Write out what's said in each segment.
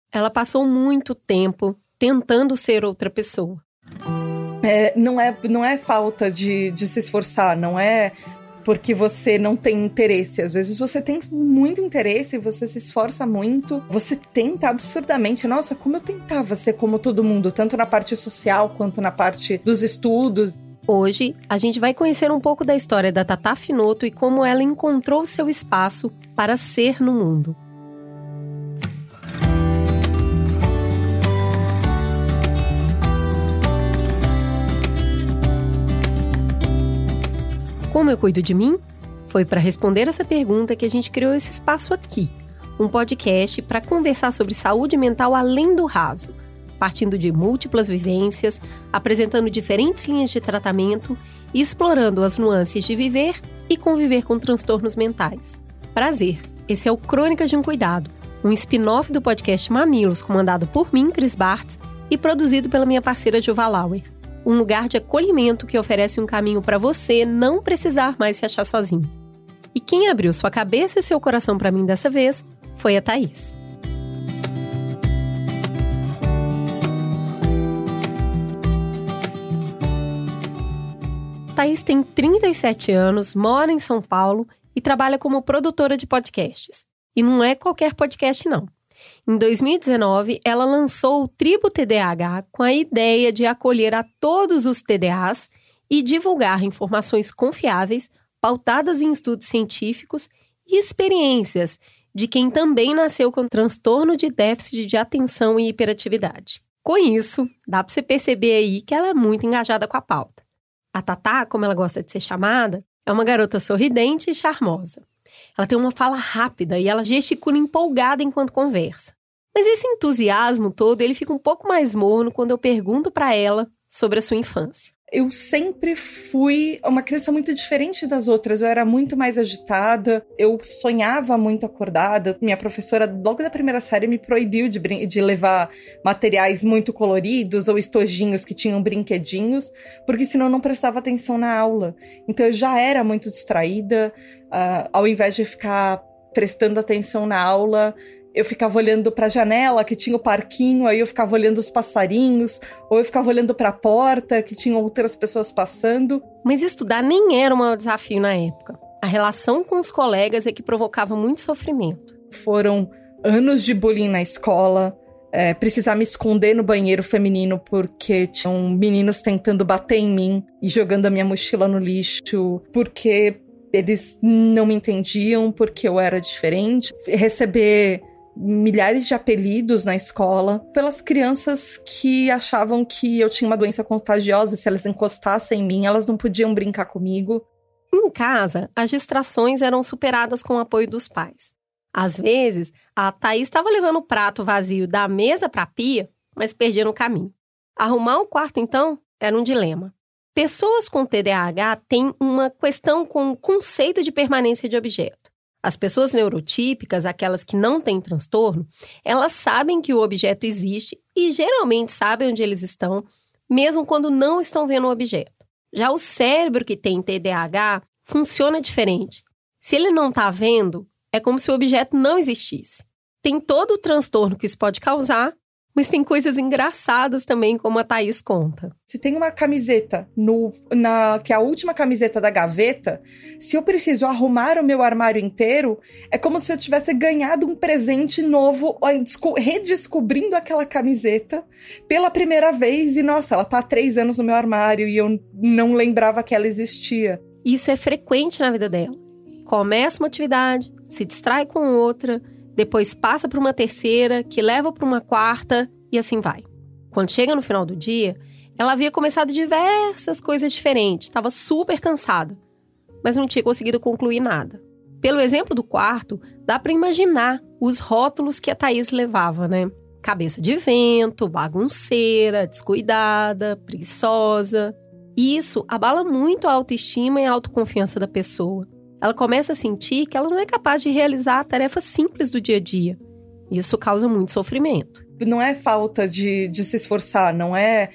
Ela passou muito tempo tentando ser outra pessoa. Não é falta de se esforçar, não é porque você não tem interesse. Às vezes você tem muito interesse, você se esforça muito, você tenta absurdamente. Nossa, como eu tentava ser como todo mundo, tanto na parte social quanto na parte dos estudos. Hoje, a gente vai conhecer um pouco da história da Tatá Finoto e como ela encontrou seu espaço para ser no mundo. Como eu cuido de mim? Foi para responder essa pergunta que a gente criou esse espaço aqui, um podcast para conversar sobre saúde mental além do raso, partindo de múltiplas vivências, apresentando diferentes linhas de tratamento e explorando as nuances de viver e conviver com transtornos mentais. Prazer, esse é o Crônicas de um Cuidado, um spin-off do podcast Mamilos, comandado por mim, Cris Bartz, e produzido pela minha parceira Juva Lauer. Um lugar de acolhimento que oferece um caminho para você não precisar mais se achar sozinho. E quem abriu sua cabeça e seu coração para mim dessa vez foi a Thaís. Thaís tem 37 anos, mora em São Paulo e trabalha como produtora de podcasts. E não é qualquer podcast, não. Em 2019, ela lançou o Tribo TDAH com a ideia de acolher a todos os TDAs e divulgar informações confiáveis, pautadas em estudos científicos e experiências de quem também nasceu com transtorno de déficit de atenção e hiperatividade. Com isso, dá para você perceber aí que ela é muito engajada com a pauta. A Tatá, como ela gosta de ser chamada, é uma garota sorridente e charmosa. Ela tem uma fala rápida e ela gesticula empolgada enquanto conversa. Mas esse entusiasmo todo, ele fica um pouco mais morno quando eu pergunto para ela sobre a sua infância. Eu sempre fui uma criança muito diferente das outras. Eu era muito mais agitada, eu sonhava muito acordada. Minha professora, logo da primeira série, me proibiu de levar materiais muito coloridos ou estojinhos que tinham brinquedinhos, porque senão eu não prestava atenção na aula. Então eu já era muito distraída. Ao invés de ficar prestando atenção na aula, eu ficava olhando para a janela, que tinha o parquinho, aí eu ficava olhando os passarinhos, ou eu ficava olhando para a porta, que tinha outras pessoas passando. Mas estudar nem era um desafio na época. A relação com os colegas é que provocava muito sofrimento. Foram anos de bullying na escola, precisar me esconder no banheiro feminino porque tinham meninos tentando bater em mim e jogando a minha mochila no lixo, porque eles não me entendiam, porque eu era diferente. Receber milhares de apelidos na escola pelas crianças que achavam que eu tinha uma doença contagiosa e se elas encostassem em mim, elas não podiam brincar comigo. Em casa, as distrações eram superadas com o apoio dos pais. Às vezes, a Thaís estava levando o prato vazio da mesa para a pia, mas perdia no caminho. Arrumar o quarto, então, era um dilema. Pessoas com TDAH têm uma questão com o conceito de permanência de objeto. As pessoas neurotípicas, aquelas que não têm transtorno, elas sabem que o objeto existe e geralmente sabem onde eles estão, mesmo quando não estão vendo o objeto. Já o cérebro que tem TDAH funciona diferente. Se ele não está vendo, é como se o objeto não existisse. Tem todo o transtorno que isso pode causar, mas tem coisas engraçadas também, como a Thaís conta. Se tem uma camiseta, que é a última camiseta da gaveta, se eu preciso arrumar o meu armário inteiro, é como se eu tivesse ganhado um presente novo, redescobrindo aquela camiseta pela primeira vez. E, nossa, ela tá há 3 anos no meu armário e eu não lembrava que ela existia. Isso é frequente na vida dela. Começa uma atividade, se distrai com outra, depois passa para uma terceira, que leva para uma quarta e assim vai. Quando chega no final do dia, ela havia começado diversas coisas diferentes, estava super cansada, mas não tinha conseguido concluir nada. Pelo exemplo do quarto, dá para imaginar os rótulos que a Thaís levava, né? Cabeça de vento, bagunceira, descuidada, preguiçosa. E isso abala muito a autoestima e a autoconfiança da pessoa. Ela começa a sentir que ela não é capaz de realizar tarefas simples do dia a dia. Isso causa muito sofrimento. Não é falta de se esforçar, não é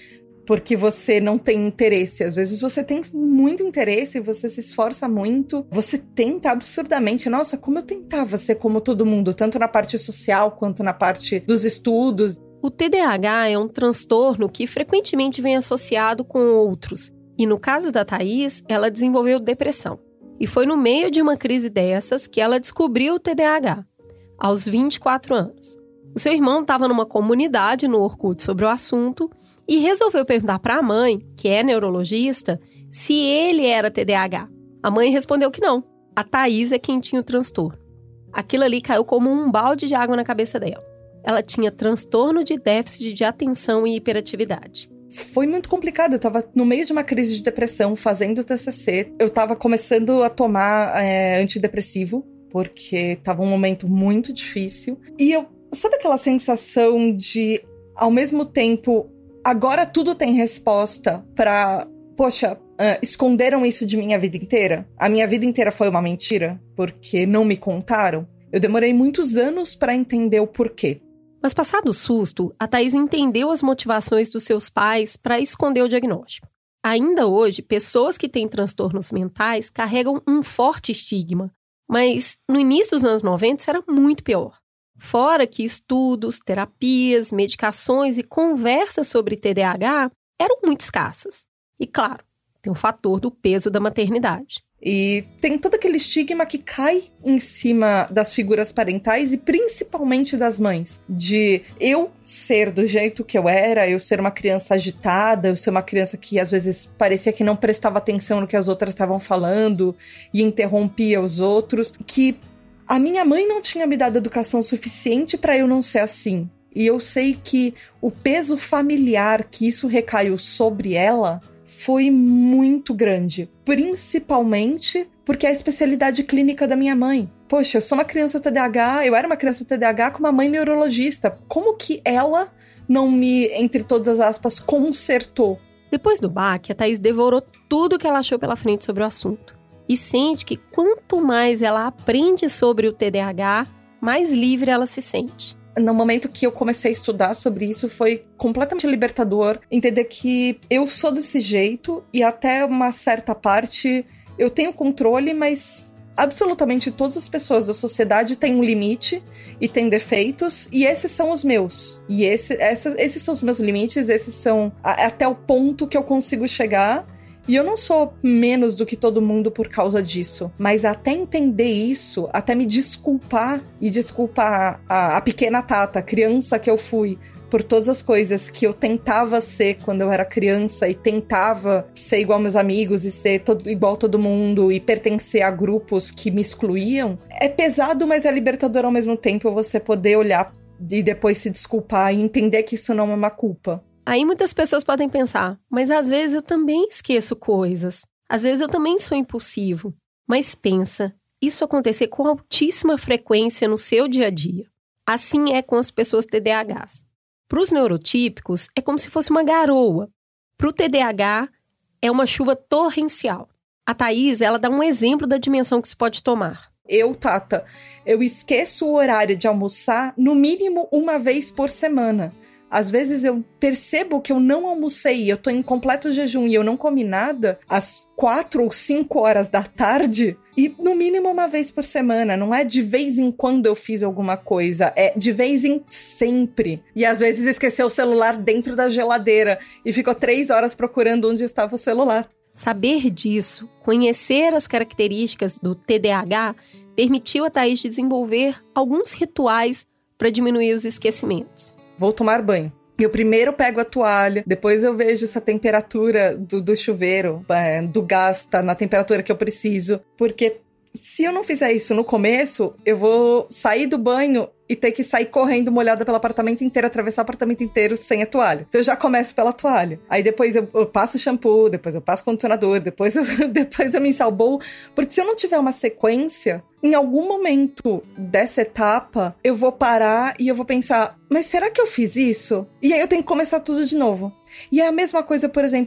porque você não tem interesse. Às vezes você tem muito interesse, você se esforça muito, você tenta absurdamente. Nossa, como eu tentava ser como todo mundo, tanto na parte social quanto na parte dos estudos. O TDAH é um transtorno que frequentemente vem associado com outros. E no caso da Thaís, ela desenvolveu depressão. E foi no meio de uma crise dessas que ela descobriu o TDAH, aos 24 anos. O seu irmão estava numa comunidade no Orkut sobre o assunto e resolveu perguntar para a mãe, que é neurologista, se ele era TDAH. A mãe respondeu que não. A Thaís é quem tinha o transtorno. Aquilo ali caiu como um balde de água na cabeça dela. Ela tinha transtorno de déficit de atenção e hiperatividade. Foi muito complicado, eu tava no meio de uma crise de depressão, fazendo TCC. Eu tava começando a tomar antidepressivo, porque tava um momento muito difícil. E sabe aquela sensação de, ao mesmo tempo, agora tudo tem resposta pra... Poxa, esconderam isso de minha vida inteira? A minha vida inteira foi uma mentira? Porque não me contaram? Eu demorei muitos anos pra entender o porquê. Mas passado o susto, a Thaís entendeu as motivações dos seus pais para esconder o diagnóstico. Ainda hoje, pessoas que têm transtornos mentais carregam um forte estigma, mas no início dos anos 90 isso era muito pior. Fora que estudos, terapias, medicações e conversas sobre TDAH eram muito escassas. E claro, tem o fator do peso da maternidade. E tem todo aquele estigma que cai em cima das figuras parentais e principalmente das mães. De eu ser do jeito que eu era, eu ser uma criança agitada, eu ser uma criança que às vezes parecia que não prestava atenção no que as outras estavam falando e interrompia os outros. Que a minha mãe não tinha me dado educação suficiente para eu não ser assim. E eu sei que o peso familiar que isso recaiu sobre ela foi muito grande, principalmente porque é a especialidade clínica da minha mãe. Poxa, eu sou uma criança TDAH, eu era uma criança TDAH com uma mãe neurologista. Como que ela não me, entre todas as aspas, consertou? Depois do baque, a Thaís devorou tudo que ela achou pela frente sobre o assunto. E sente que quanto mais ela aprende sobre o TDAH, mais livre ela se sente. No momento que eu comecei a estudar sobre isso, foi completamente libertador entender que eu sou desse jeito e até uma certa parte eu tenho controle, mas absolutamente todas as pessoas da sociedade têm um limite e têm defeitos, e esses são os meus. E esses são os meus limites, esses são até o ponto que eu consigo chegar. E eu não sou menos do que todo mundo por causa disso. Mas até entender isso, até me desculpar e desculpar a pequena Tata, a criança que eu fui, por todas as coisas que eu tentava ser quando eu era criança e tentava ser igual meus amigos e ser igual todo mundo e pertencer a grupos que me excluíam, é pesado, mas é libertador ao mesmo tempo você poder olhar e depois se desculpar e entender que isso não é uma culpa. Aí muitas pessoas podem pensar, mas às vezes eu também esqueço coisas. Às vezes eu também sou impulsivo. Mas pensa, isso acontecer com altíssima frequência no seu dia a dia. Assim é com as pessoas TDAHs. Para os neurotípicos, é como se fosse uma garoa. Para o TDAH, é uma chuva torrencial. A Thaís, ela dá um exemplo da dimensão que se pode tomar. Tata, eu esqueço o horário de almoçar no mínimo uma vez por semana. Às vezes eu percebo que eu não almocei, eu tô em completo jejum e eu não comi nada às 4 ou 5 horas da tarde, e no mínimo uma vez por semana. Não é de vez em quando eu fiz alguma coisa, é de vez em sempre. E às vezes esqueceu o celular dentro da geladeira e ficou 3 horas procurando onde estava o celular. Saber disso, conhecer as características do TDAH, permitiu a Thaís desenvolver alguns rituais para diminuir os esquecimentos. Vou tomar banho. Eu primeiro pego a toalha, depois eu vejo se a temperatura do chuveiro, do gás, tá na temperatura que eu preciso. Porque se eu não fizer isso no começo, eu vou sair do banho e ter que sair correndo molhada pelo apartamento inteiro, atravessar o apartamento inteiro sem a toalha. Então eu já começo pela toalha. Aí depois eu passo shampoo, depois eu passo condicionador, depois eu me ensalboo. Porque se eu não tiver uma sequência, em algum momento dessa etapa, eu vou parar e eu vou pensar, mas será que eu fiz isso? E aí eu tenho que começar tudo de novo. E é a mesma coisa, por exemplo,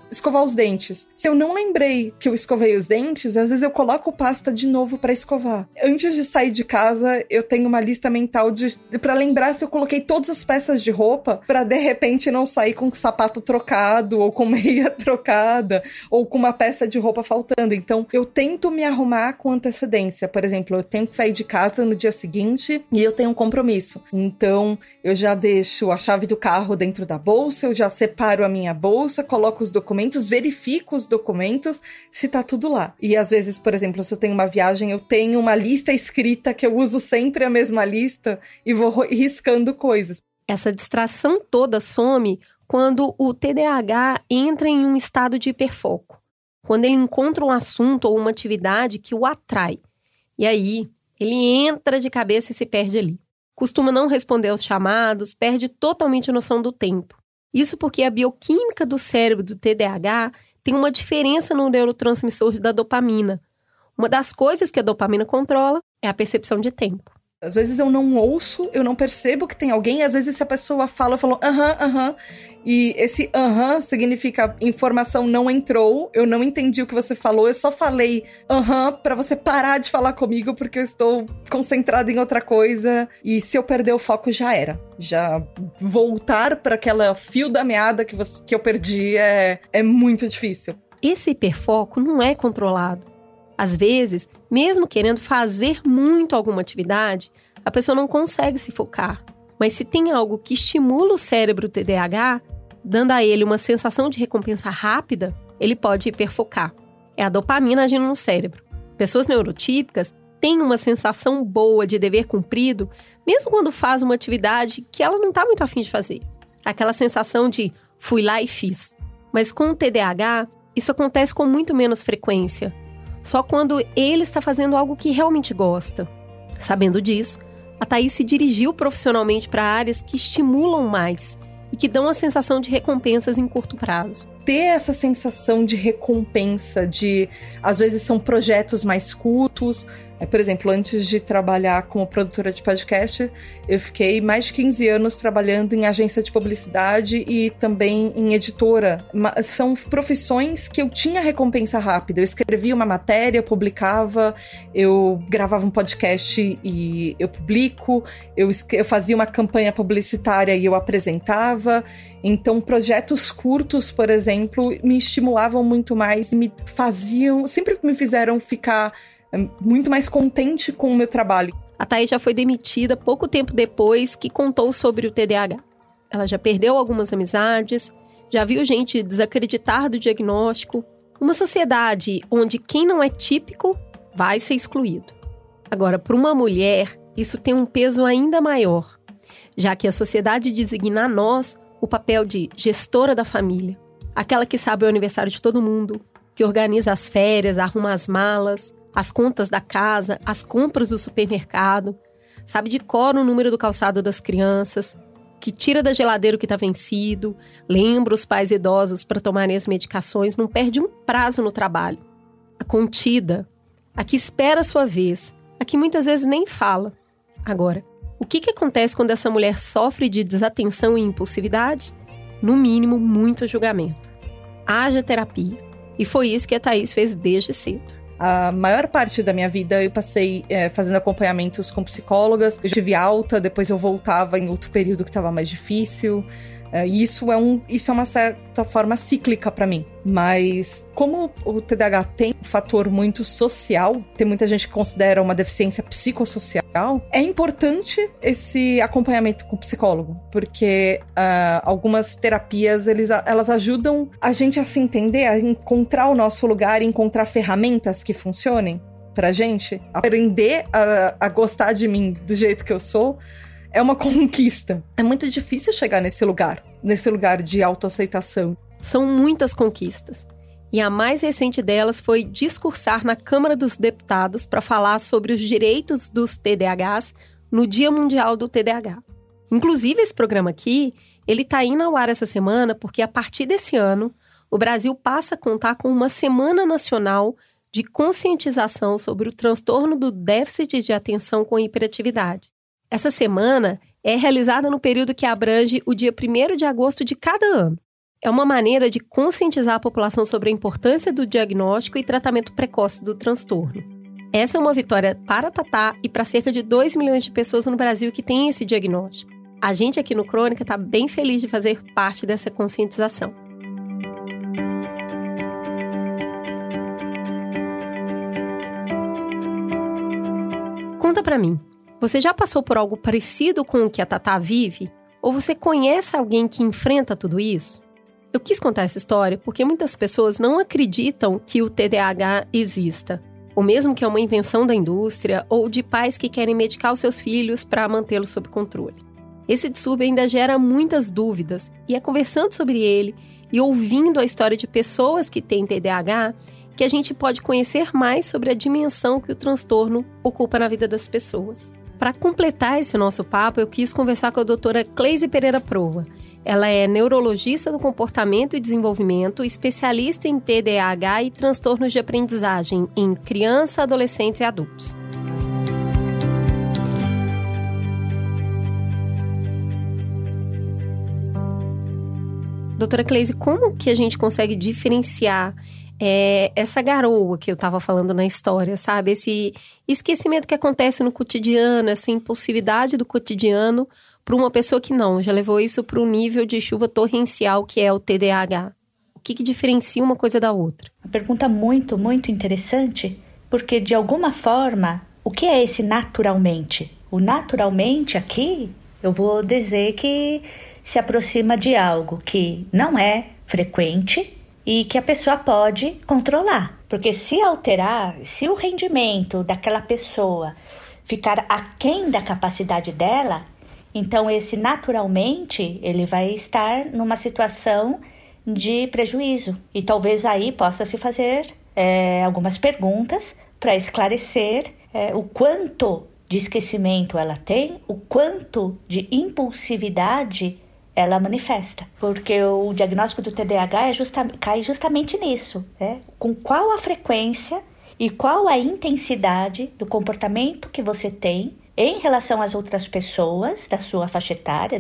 escovar os dentes. Se eu não lembrei que eu escovei os dentes, às vezes eu coloco pasta de novo pra escovar. Antes de sair de casa, eu tenho uma lista mental pra lembrar se eu coloquei todas as peças de roupa, pra de repente não sair com o sapato trocado, ou com meia trocada, ou com uma peça de roupa faltando. Então, eu tento me arrumar com antecedência. Por exemplo, eu tenho que sair de casa no dia seguinte e eu tenho um compromisso. Então, eu já deixo a chave do carro dentro da bolsa, eu já separo a minha bolsa, coloco os documentos, verifico os documentos, se tá tudo lá. E às vezes, por exemplo, se eu tenho uma viagem, eu tenho uma lista escrita que eu uso sempre a mesma lista e vou riscando coisas. Essa distração toda some quando o TDAH entra em um estado de hiperfoco. Quando ele encontra um assunto ou uma atividade que o atrai. E aí, ele entra de cabeça e se perde ali. Costuma não responder aos chamados, perde totalmente a noção do tempo. Isso porque a bioquímica do cérebro do TDAH tem uma diferença no neurotransmissor da dopamina. Uma das coisas que a dopamina controla é a percepção de tempo. Às vezes eu não ouço, eu não percebo que tem alguém, às vezes se a pessoa fala, eu falo aham, e esse aham significa informação não entrou, eu não entendi o que você falou, eu só falei aham pra você parar de falar comigo porque eu estou concentrada em outra coisa, e se eu perder o foco já era. Já voltar para aquela fio da meada que eu perdi é muito difícil. Esse hiperfoco não é controlado. Às vezes, mesmo querendo fazer muito alguma atividade, a pessoa não consegue se focar. Mas se tem algo que estimula o cérebro TDAH, dando a ele uma sensação de recompensa rápida, ele pode hiperfocar. É a dopamina agindo no cérebro. Pessoas neurotípicas têm uma sensação boa de dever cumprido, mesmo quando faz uma atividade que ela não está muito afim de fazer. Aquela sensação de fui lá e fiz. Mas com o TDAH, isso acontece com muito menos frequência. Só quando ele está fazendo algo que realmente gosta. Sabendo disso, a Thaís se dirigiu profissionalmente para áreas que estimulam mais e que dão a sensação de recompensas em curto prazo. Ter essa sensação de recompensa, às vezes são projetos mais curtos. Por exemplo, antes de trabalhar como produtora de podcast, eu fiquei mais de 15 anos trabalhando em agência de publicidade e também em editora. São profissões que eu tinha recompensa rápida. Eu escrevia uma matéria, eu publicava, eu gravava um podcast e eu publico, eu fazia uma campanha publicitária e eu apresentava. Então, projetos curtos, por exemplo, me estimulavam muito mais e sempre me fizeram ficar muito mais contente com o meu trabalho. A Thaís já foi demitida pouco tempo depois que contou sobre o TDAH. Ela já perdeu algumas amizades, já viu gente desacreditar do diagnóstico. Uma sociedade onde quem não é típico vai ser excluído. Agora, para uma mulher, isso tem um peso ainda maior, já que a sociedade designa a nós o papel de gestora da família, aquela que sabe o aniversário de todo mundo, que organiza as férias, arruma as malas, as contas da casa, as compras do supermercado, sabe de cor o número do calçado das crianças, que tira da geladeira o que está vencido, lembra os pais idosos para tomarem as medicações, não perde um prazo no trabalho. A contida, a que espera a sua vez, a que muitas vezes nem fala. Agora, o que acontece quando essa mulher sofre de desatenção e impulsividade? No mínimo, muito julgamento. Haja terapia. E foi isso que a Thaís fez desde cedo. A maior parte da minha vida eu passei fazendo acompanhamentos com psicólogas. Eu tive alta, depois eu voltava em outro período que estava mais difícil. Isso é uma certa forma cíclica para mim. Mas como o TDAH tem um fator muito social, tem muita gente que considera uma deficiência psicossocial, é importante esse acompanhamento com o psicólogo, porque algumas terapias elas ajudam a gente a se entender, a encontrar o nosso lugar, encontrar ferramentas que funcionem pra gente, aprender a gostar de mim do jeito que eu sou. É uma conquista. É muito difícil chegar nesse lugar de autoaceitação. São muitas conquistas. E a mais recente delas foi discursar na Câmara dos Deputados para falar sobre os direitos dos TDAHs no Dia Mundial do TDAH. Inclusive, esse programa aqui, ele está indo ao ar essa semana porque, a partir desse ano, o Brasil passa a contar com uma Semana Nacional de Conscientização sobre o transtorno do déficit de atenção com hiperatividade. Essa semana é realizada no período que abrange o dia 1º de agosto de cada ano. é uma maneira de conscientizar a população sobre a importância do diagnóstico e tratamento precoce do transtorno. Essa é uma vitória para a Tatá e para cerca de 2 milhões de pessoas no Brasil que têm esse diagnóstico. A gente aqui no Crônica está bem feliz de fazer parte dessa conscientização. Conta pra mim, você já passou por algo parecido com o que a Tatá vive? Ou você conhece alguém que enfrenta tudo isso? Eu quis contar essa história porque muitas pessoas não acreditam que o TDAH exista, ou mesmo que é uma invenção da indústria ou de pais que querem medicar os seus filhos para mantê-los sob controle. Esse distúrbio ainda gera muitas dúvidas e é conversando sobre ele e ouvindo a história de pessoas que têm TDAH que a gente pode conhecer mais sobre a dimensão que o transtorno ocupa na vida das pessoas. Para completar esse nosso papo, eu quis conversar com a doutora Cleise Pereira Proa. Ela é neurologista do comportamento e desenvolvimento, especialista em TDAH e transtornos de aprendizagem em criança, adolescentes e adultos. Doutora Cleise, como que a gente consegue diferenciar essa garoa que eu estava falando na história, sabe? Esse esquecimento que acontece no cotidiano, essa impulsividade do cotidiano para uma pessoa que não, já levou isso para um nível de chuva torrencial que é o TDAH. O que diferencia uma coisa da outra? Uma pergunta muito, muito interessante, porque de alguma forma, o que é esse naturalmente? O naturalmente aqui, eu vou dizer que se aproxima de algo que não é frequente e que a pessoa pode controlar. Porque se alterar, se o rendimento daquela pessoa ficar aquém da capacidade dela, então esse naturalmente ele vai estar numa situação de prejuízo. E talvez aí possa se fazer algumas perguntas para esclarecer o quanto de esquecimento ela tem, o quanto de impulsividade ela manifesta, porque o diagnóstico do TDAH cai justamente nisso, né? Com qual a frequência e qual a intensidade do comportamento que você tem em relação às outras pessoas da sua faixa etária,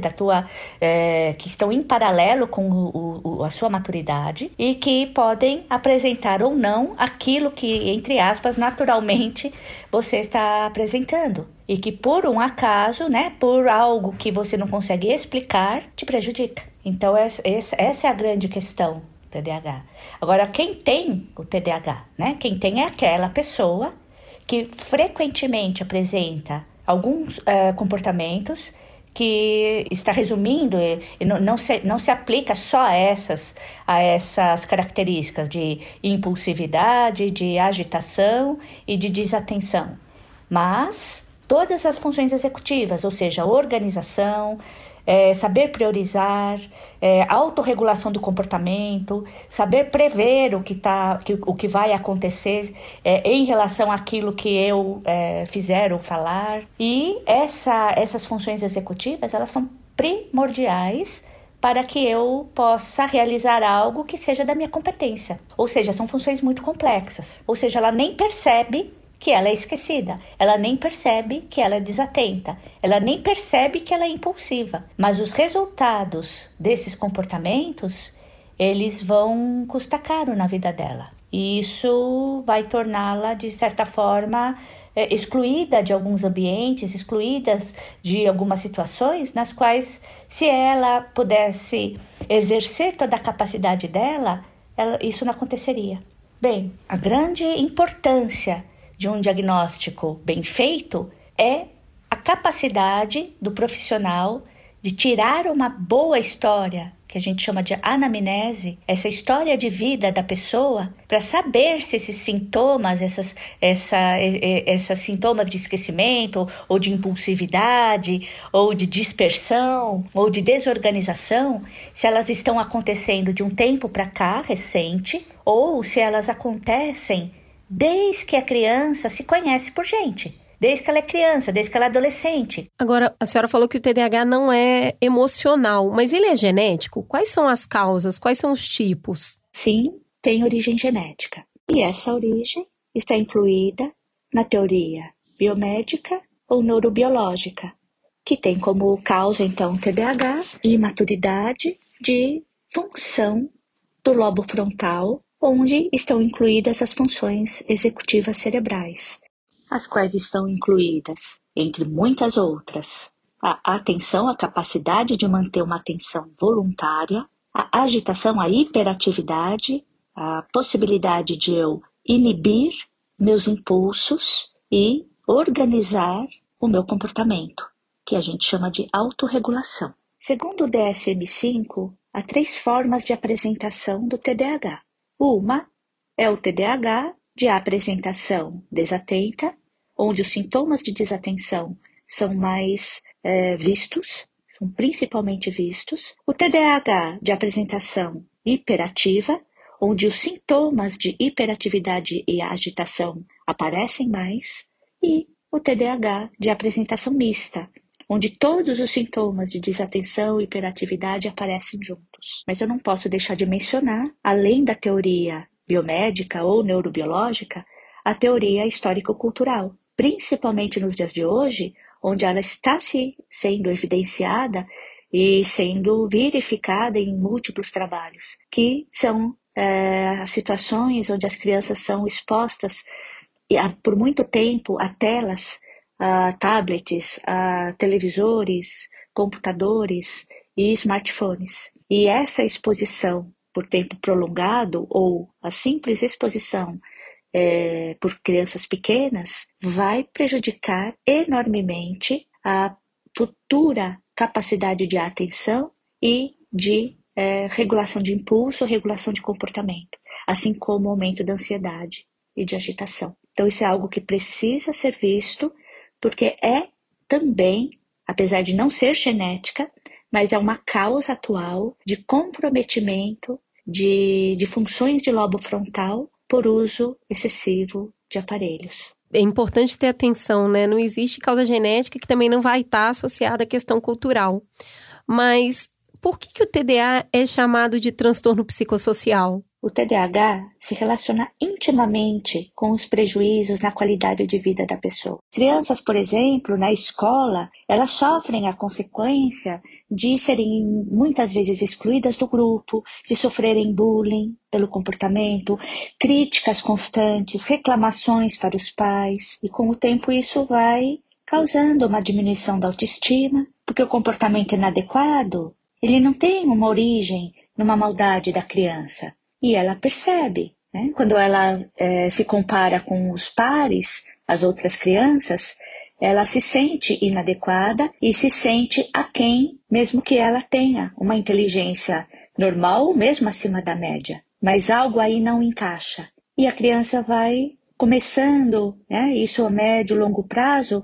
que estão em paralelo com a sua maturidade e que podem apresentar ou não aquilo que, entre aspas, naturalmente você está apresentando. E que por um acaso, né, por algo que você não consegue explicar, te prejudica. Então essa é a grande questão do TDAH. Agora, quem tem o TDAH, né? Quem tem é aquela pessoa que frequentemente apresenta alguns comportamentos que está resumindo e não se aplica só a essas características de impulsividade, de agitação e de desatenção, mas todas as funções executivas, ou seja, organização, saber priorizar, autorregulação do comportamento, saber prever o que vai acontecer em relação àquilo que eu fizer ou falar. E essas funções executivas, elas são primordiais para que eu possa realizar algo que seja da minha competência. Ou seja, são funções muito complexas. Ou seja, ela nem percebe que ela é esquecida, ela nem percebe que ela é desatenta, ela nem percebe que ela é impulsiva. Mas os resultados desses comportamentos, eles vão custar caro na vida dela. E isso vai torná-la, de certa forma, excluída de alguns ambientes, excluídas de algumas situações nas quais, se ela pudesse exercer toda a capacidade dela, isso não aconteceria. Bem, a grande importância de um diagnóstico bem feito é a capacidade do profissional de tirar uma boa história, que a gente chama de anamnese, essa história de vida da pessoa, para saber se esses sintomas, esses sintomas de esquecimento, ou de impulsividade, ou de dispersão, ou de desorganização, se elas estão acontecendo de um tempo para cá, recente, ou se elas acontecem desde que a criança se conhece por gente. Desde que ela é criança, desde que ela é adolescente. Agora, a senhora falou que o TDAH não é emocional, mas ele é genético? Quais são as causas? Quais são os tipos? Sim, tem origem genética. E essa origem está incluída na teoria biomédica ou neurobiológica, que tem como causa, então, TDAH, imaturidade de função do lobo frontal, onde estão incluídas as funções executivas cerebrais, as quais estão incluídas, entre muitas outras, a atenção, a capacidade de manter uma atenção voluntária, a agitação, a hiperatividade, a possibilidade de eu inibir meus impulsos e organizar o meu comportamento, que a gente chama de autorregulação. Segundo o DSM-5, há 3 formas de apresentação do TDAH. Uma é o TDAH de apresentação desatenta, onde os sintomas de desatenção são mais vistos, são principalmente vistos. O TDAH de apresentação hiperativa, onde os sintomas de hiperatividade e agitação aparecem mais. E o TDAH de apresentação mista, onde todos os sintomas de desatenção e hiperatividade aparecem juntos. Mas eu não posso deixar de mencionar, além da teoria biomédica ou neurobiológica, a teoria histórico-cultural, principalmente nos dias de hoje, onde ela está sendo evidenciada e sendo verificada em múltiplos trabalhos, que são situações onde as crianças são expostas por muito tempo a telas, a tablets, a televisores, computadores e smartphones. E essa exposição por tempo prolongado ou a simples exposição por crianças pequenas vai prejudicar enormemente a futura capacidade de atenção e de regulação de impulso, regulação de comportamento, assim como o aumento da ansiedade e de agitação. Então isso é algo que precisa ser visto, porque é também, apesar de não ser genética, mas é uma causa atual de comprometimento de funções de lobo frontal por uso excessivo de aparelhos. É importante ter atenção, né? Não existe causa genética que também não vai estar associada à questão cultural. Mas por que o TDA é chamado de transtorno psicossocial? O TDAH se relaciona intimamente com os prejuízos na qualidade de vida da pessoa. Crianças, por exemplo, na escola, elas sofrem a consequência de serem muitas vezes excluídas do grupo, de sofrerem bullying pelo comportamento, críticas constantes, reclamações para os pais. E com o tempo isso vai causando uma diminuição da autoestima, porque o comportamento inadequado, ele não tem uma origem numa maldade da criança. E ela percebe, né? Quando ela se compara com os pares, as outras crianças, ela se sente inadequada e se sente aquém, mesmo que ela tenha uma inteligência normal, mesmo acima da média. Mas algo aí não encaixa. E a criança vai começando, isso a médio e longo prazo,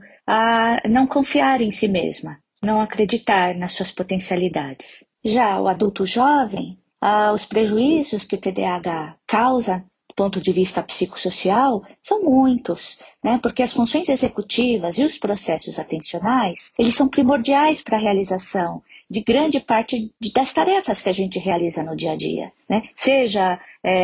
a não confiar em si mesma, não acreditar nas suas potencialidades. Já o adulto jovem, os prejuízos que o TDAH causa do ponto de vista psicossocial são muitos, né? Porque as funções executivas e os processos atencionais, eles são primordiais para a realização de grande parte das tarefas que a gente realiza no dia a dia, né? Seja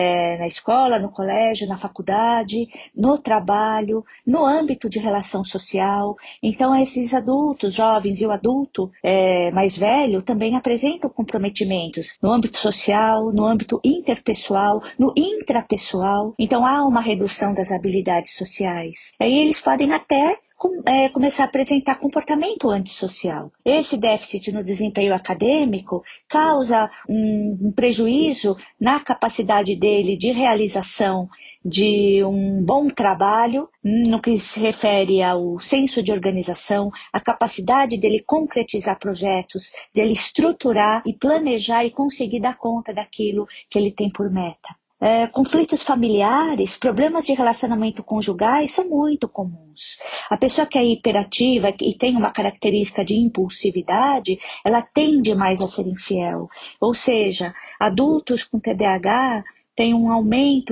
na escola, no colégio, na faculdade, no trabalho, no âmbito de relação social. Então, esses adultos, jovens e o adulto mais velho também apresentam comprometimentos no âmbito social, no âmbito interpessoal, no intrapessoal. Então, há uma redução das habilidades sociais. Aí eles podem até começar a apresentar comportamento antissocial. Esse déficit no desempenho acadêmico causa um prejuízo na capacidade dele de realização de um bom trabalho, no que se refere ao senso de organização, a capacidade dele concretizar projetos, de ele estruturar e planejar e conseguir dar conta daquilo que ele tem por meta. Conflitos familiares, problemas de relacionamento conjugais são muito comuns. A pessoa que é hiperativa e tem uma característica de impulsividade, ela tende mais a ser infiel. Ou seja, adultos com TDAH têm um aumento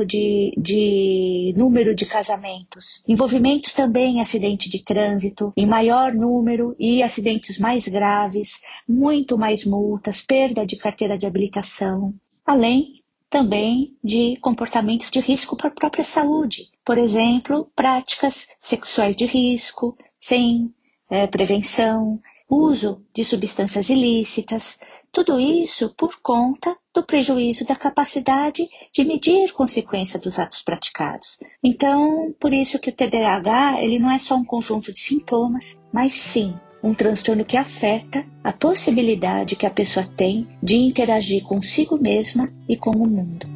de número de casamentos. Envolvimentos também em acidente de trânsito, em maior número e acidentes mais graves, muito mais multas, perda de carteira de habilitação. Além também de comportamentos de risco para a própria saúde. Por exemplo, práticas sexuais de risco, sem prevenção, uso de substâncias ilícitas, Tudo isso por conta do prejuízo da capacidade de medir consequência dos atos praticados. Então, por isso que o TDAH ele não é só um conjunto de sintomas, mas sim um transtorno que afeta a possibilidade que a pessoa tem de interagir consigo mesma e com o mundo.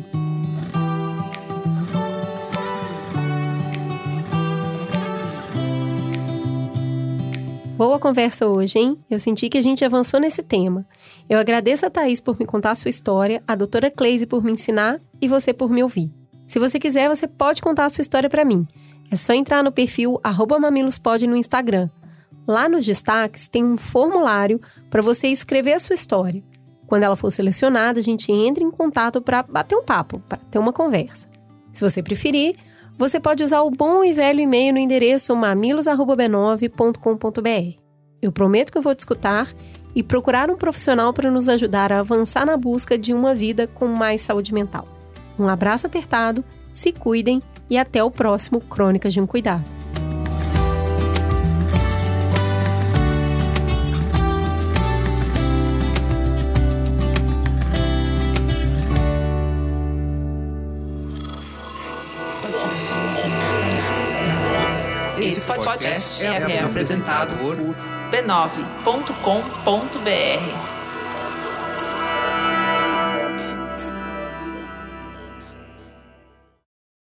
Boa conversa hoje, hein? Eu senti que a gente avançou nesse tema. Eu agradeço a Thaís por me contar a sua história, a doutora Cleise por me ensinar e você por me ouvir. Se você quiser, você pode contar a sua história para mim. É só entrar no perfil @mamilospod no Instagram. Lá nos destaques tem um formulário para você escrever a sua história. Quando ela for selecionada, a gente entra em contato para bater um papo, para ter uma conversa. Se você preferir, você pode usar o bom e velho e-mail no endereço mamilos@b9.com.br. Eu prometo que eu vou te escutar e procurar um profissional para nos ajudar a avançar na busca de uma vida com mais saúde mental. Um abraço apertado, se cuidem e até o próximo Crônicas de um Cuidado. Esse podcast é apresentado por b9.com.br.